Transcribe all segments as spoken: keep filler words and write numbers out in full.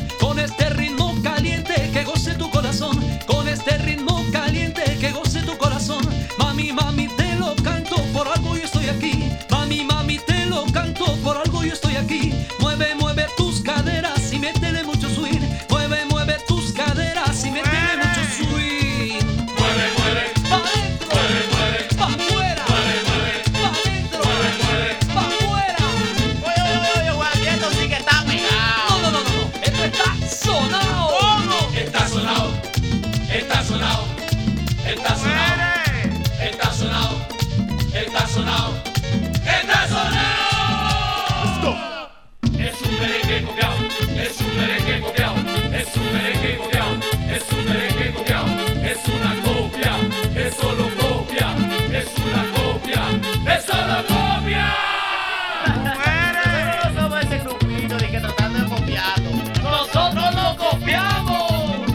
con este ritmo caliente que goce tu corazón, con este ritmo caliente que goce tu corazón. Mami, mami, te lo canto, por algo yo estoy aquí. Mami, mami, te lo canto, por algo yo estoy aquí. Mueve, mueve tus caderas y métele mucho swing. Mueve, mueve tus caderas y métele mucho swing. Mueve, mueve, Pa' dentro, mueve, mueve, pa' afuera, mueve, mueve, pa' dentro, mueve, mueve. pa' afuera. Oye, oye, oye, Juan, y esto sí que está pegado. No, no, no, no, no, esto está sonado. ¿Cómo? Está sonado, está sonado, está sonado, está sonado, está sonado, está sonado. Es un merengue copiao, es un merengue copiao, es un merengue copiao, es un merengue copiao, es una copia, es solo copia, es una copia, es solo copia. Nosotros no somos ese grupito de que tratando de copiarlo. Nosotros no copiamos.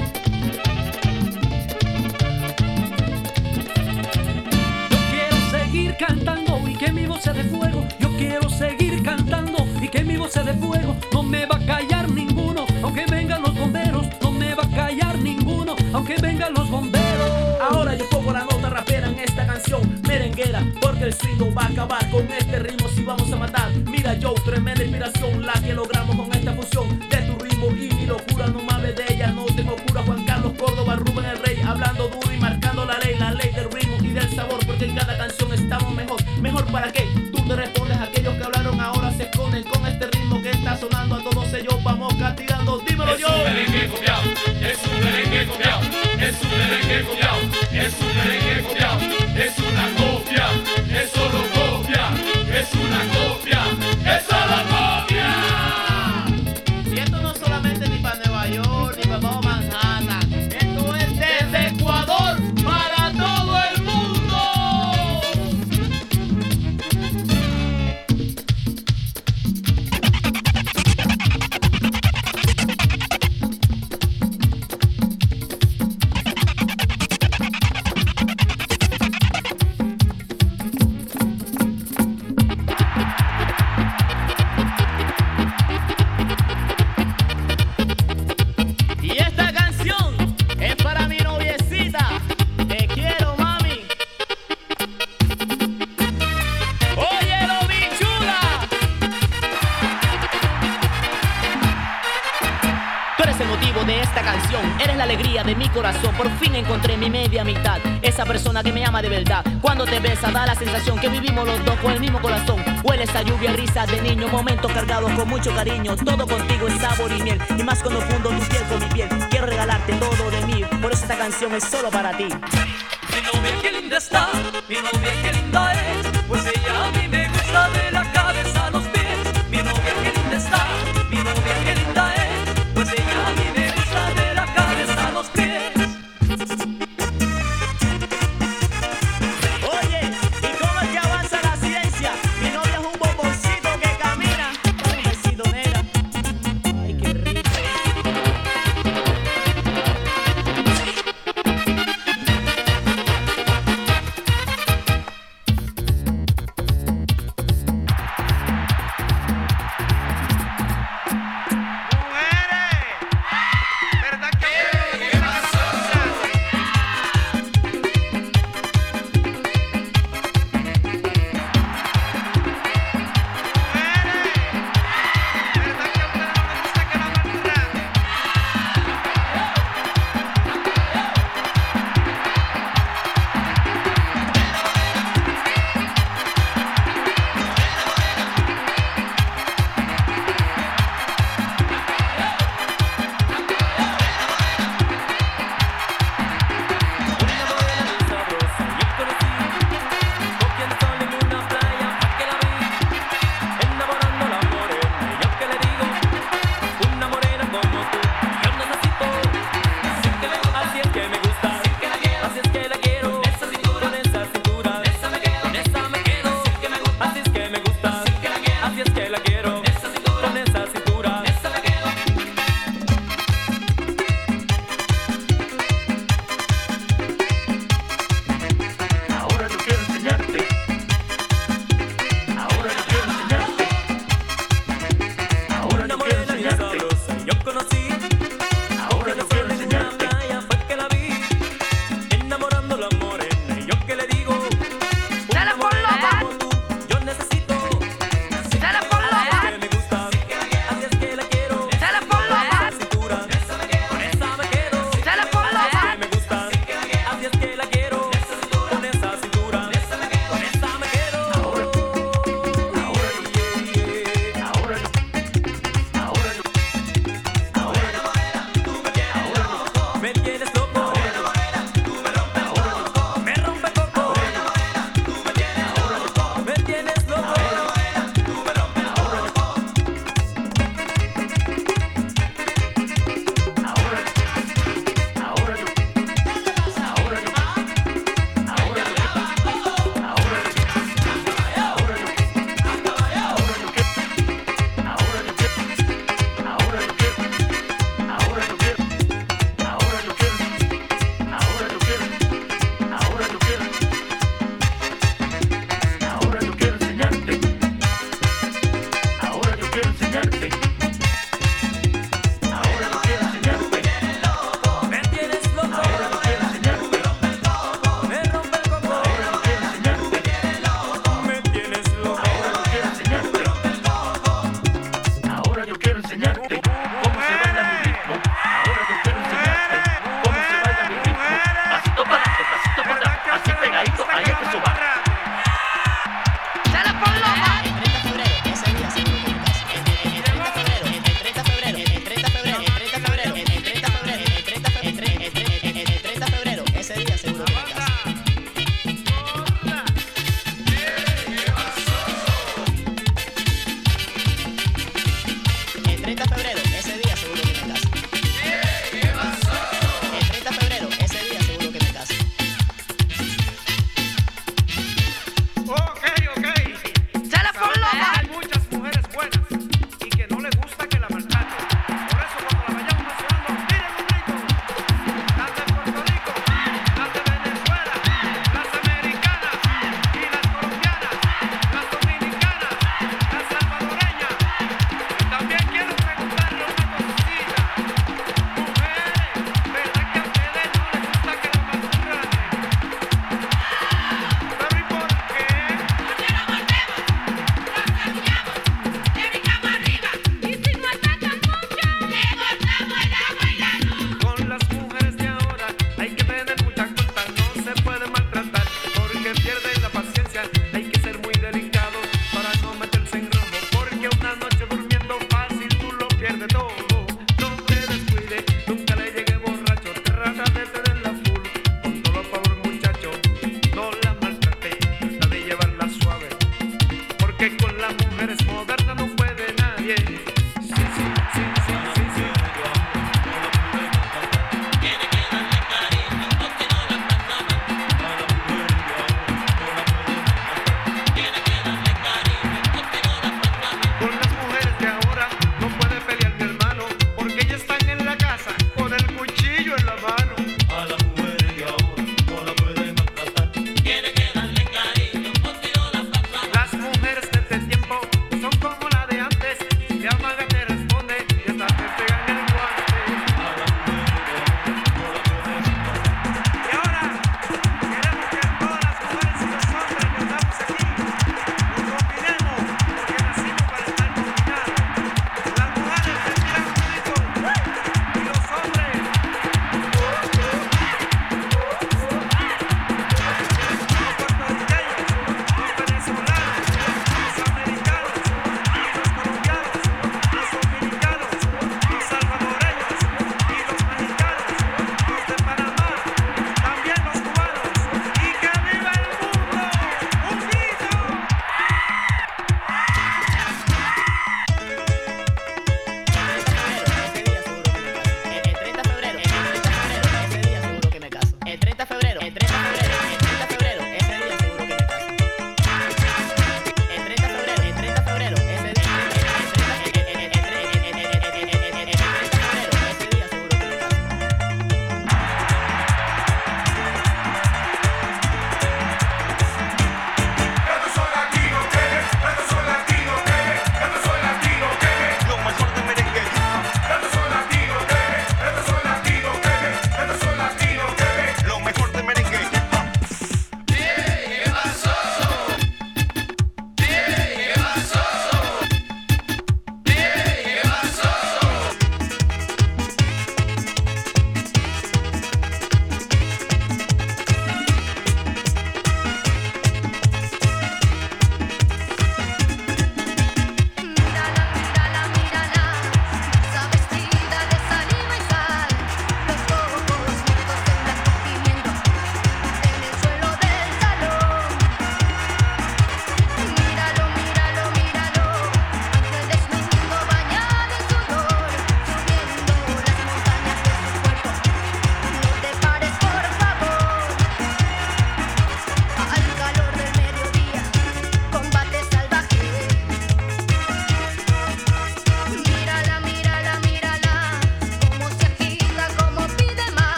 Yo quiero seguir cantando y que mi voz sea de fuego. Yo quiero seguir cantando y que mi voz sea de fuego. No me va a callar ninguno, aunque vengan los bomberos. No me va a callar ninguno, aunque vengan los bomberos. Ahora yo pongo la nota rapera en esta canción merenguera, porque el swing no va a acabar con este ritmo si vamos a matar. Mira yo, tremenda inspiración la que logramos con esta fusión de tu ritmo y mi locura. No me hable de ella, no tengo cura. Juan Carlos Córdoba, Rubén el Rey, hablando duro y marcando la ley, la ley del ritmo y del sabor, porque en cada canción estamos mejor. ¿Mejor para qué? Tú te respondes, aquellos que hablaron ahora se esconden con este ritmo que está sonando. A todos ellos vamos castigando, dímelo Es yo. un merengue copiao, es un merengue copiao, es un merengue copiao, es un merengue copiao, es una copia, es solo copia, es una copia, es solo copia. Y esto no solamente ni para Nueva York, ni para todo Manhattan. Esto es desde Ecuador para todo el mundo. Y esta canción es para mi noviecita. Te quiero, mami. Óyelo, bichula. Tú eres el motivo de esta canción, eres la alegría de mi corazón. Por fin encontré mi media mitad, esa persona que me ama de verdad. Cuando te besa da la sensación que vivimos los dos con el mismo corazón. Hueles a lluvia, risas de niño, momentos cargados con mucho cariño. Todo contigo es sabor y miel, y más cuando fundo tu piel con mi piel. Quiero regalarte todo de mí, por eso esta canción es solo para ti. Mi novia qué linda está, mi novia qué linda es, pues ella a mí me gusta de la cabeza a los pies. Mi novia qué linda está, mi novia qué linda es, pues ella a mí me gusta de la cabeza a los pies. Oye, ¿y cómo es que avanza la ciencia? Mi novia es un bomboncito que camina. Un besito, nena. Ay, qué rico.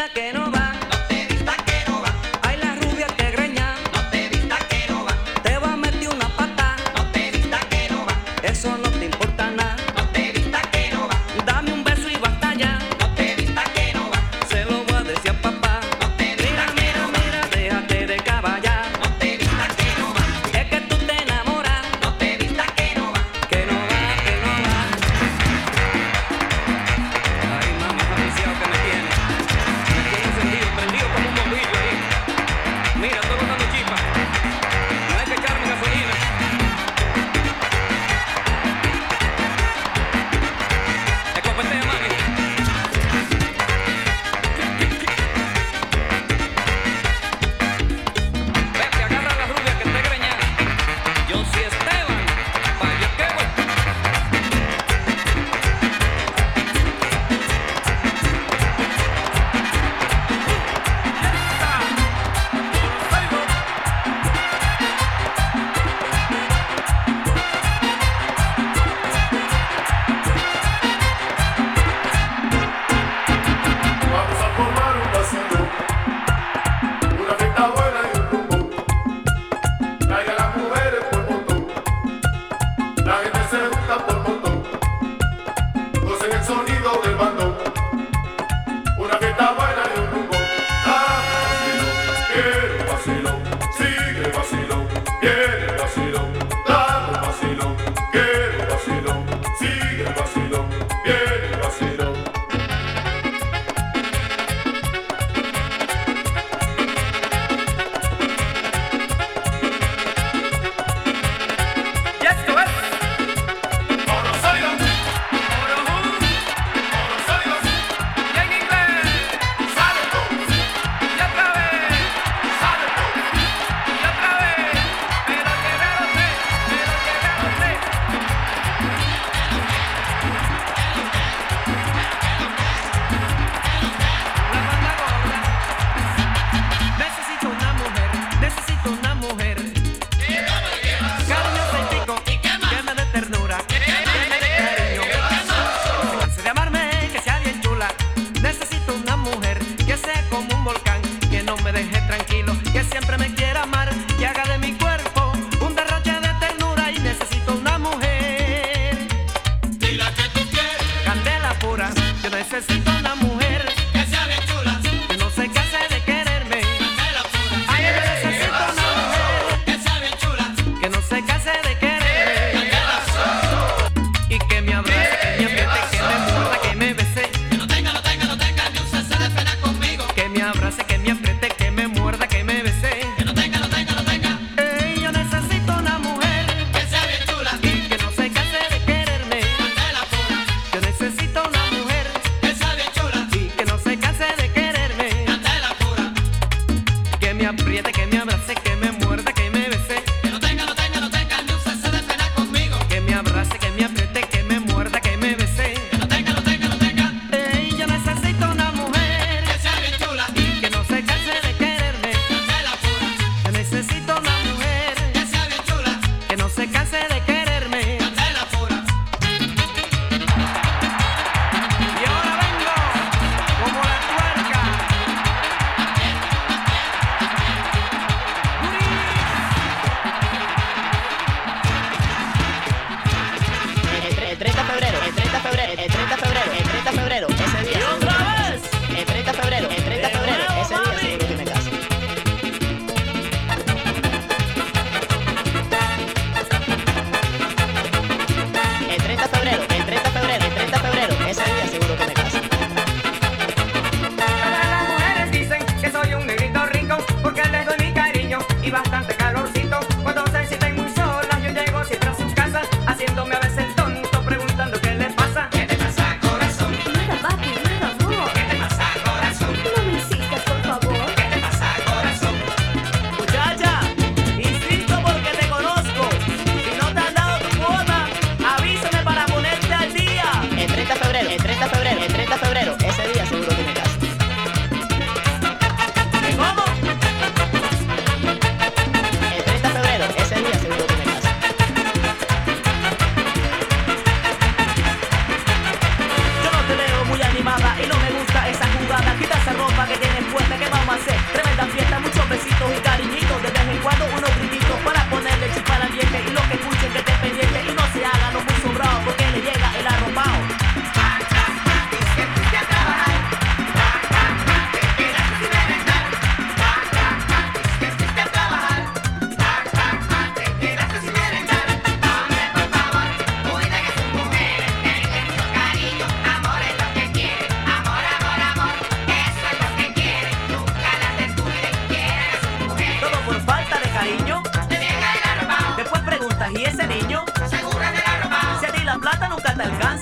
vista que no va. No te vista que no va. Ay, la rubia que greña. No te vista que no va. Te va a meter una pata. No te vista que no va. Eso no te importa nada. No te vista que no va. Dame un beso y basta ya. No te vista que no va. Se lo voy a decir a papá. No te vista Mira, que no mira, va. mira, déjate de caballar. No te vista que no va. Es que tú te enamoras. No te vista que no va. Que no va, que no va. Ay, mamá, ese viciado que me tiene. Me tiene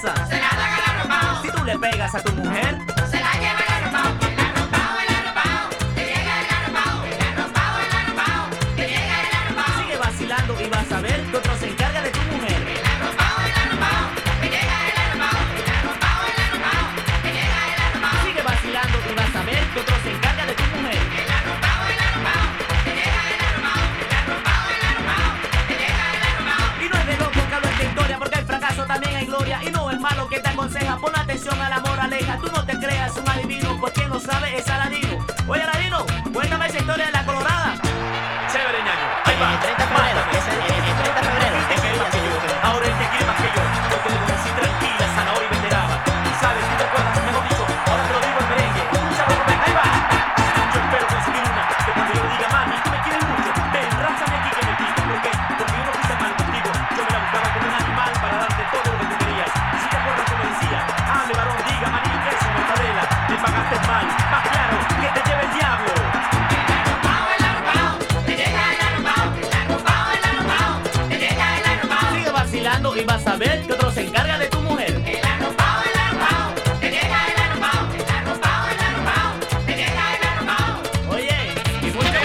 pasa? Se la dan al arropao. Si tú le pegas a tu mujer, Se la lleva el arropao. El arropao, el arropao. Te llega el arropao. El arropao, el arropao. Te llega el arropao. sigue vacilando y vas a ver que otro se encarga de tu mujer. El arropao, el arropao. Te llega el arropao. El arropao, el arropao. Te llega el arropao. Sigue vacilando y vas a ver que otro se encarga de tu mujer. El arropao, el arropao. Te llega el arropao. El arropao, el arropao. Te llega el arropao. Y no es de loco que hablo esta historia, porque el fracaso también hay gloria. Y no es malo que te aconseja, pon atención a la moraleja. Tú no te creas un adivino, pues quien lo sabe es Aladino. Oye Aladino, cuéntame esa historia de la colorada. Chévere, ñaño. Ahí va. El treinta de febrero, es el, el- el treinta de febrero. Es que él más que yo. Ahora él te quiere más que yo. Porque le conocí tranquila, zanahoria y veneraba. ¿Sabes? ¿Tú te acuerdas? Mejor dicho, ahora te lo digo en merengue. Escúchalo, Rubén. Ahí va. Yo espero conseguir una que cuando yo le diga, mami, tú me quieres mucho. Ven, rázame aquí que me pica. ¿Por qué? Porque yo no fui tan malo contigo. Yo me la buscaba como un animal para darte todo lo que tú querías. Y si te acuerdas que me decía, hable varón, diga, maní, eso, mortadela. Me pagaste mal. Más claro, que te lleve el diablo. El arropao, te llega el arropao. El arropao, el arropao. Te llega el arropao. Sigue vacilando y vas a ver que otro se encarga de tu mujer. El arropao, el arropao. Te llega el arropao. El arropao, el arropao. Te llega el arropao. Oye, y mucho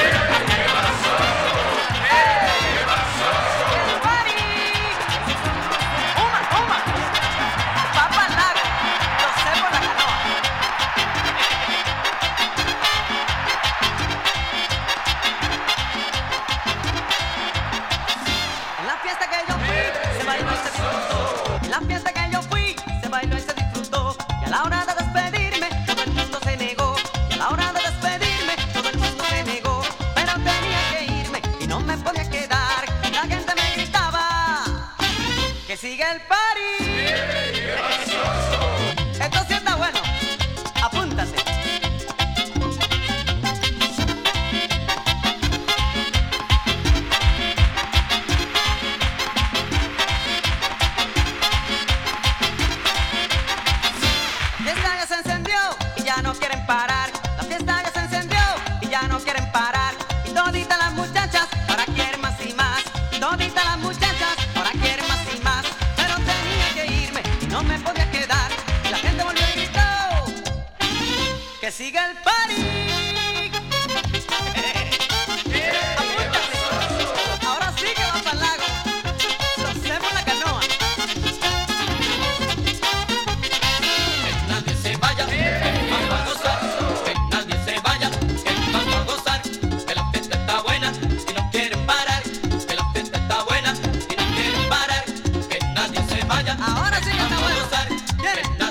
¡Uma, uma! Va pa'l lago, lo sé por la canoa. En la fiesta que yo fui, se bailó y se disfrutó. En la fiesta que yo fui, se bailó y se disfrutó. Y a la hora de despedirme, todo el mundo se negó. Y a la hora de despedirme, todo el mundo se negó. Pero tenía que irme y no me podía quedar. La gente me gritaba que sigue el party. Esto sí está bueno. Apúntate. La fiesta ya se encendió y ya no quieren parar. La fiesta ya se encendió y ya no quieren parar. Y toditas las muchachas ahora quieren más y más. Y toditas las muchachas ahora quieren más y más. Pero tenía que irme y no me podía quedar. Y la gente volvió y gritó que siga el party. Apúntate. Ahora sí que va pa'l lago. Lo sé por la canoa. Nadie se vaya, que vamos a gozar. Que nadie se vaya, que vamos a gozar. Que la fiesta está buena y no quieren parar. Que la fiesta está buena y no quieren parar. Que nadie se vaya, Ahora sí que está vamos a bueno. gozar. ¿Quieren? Que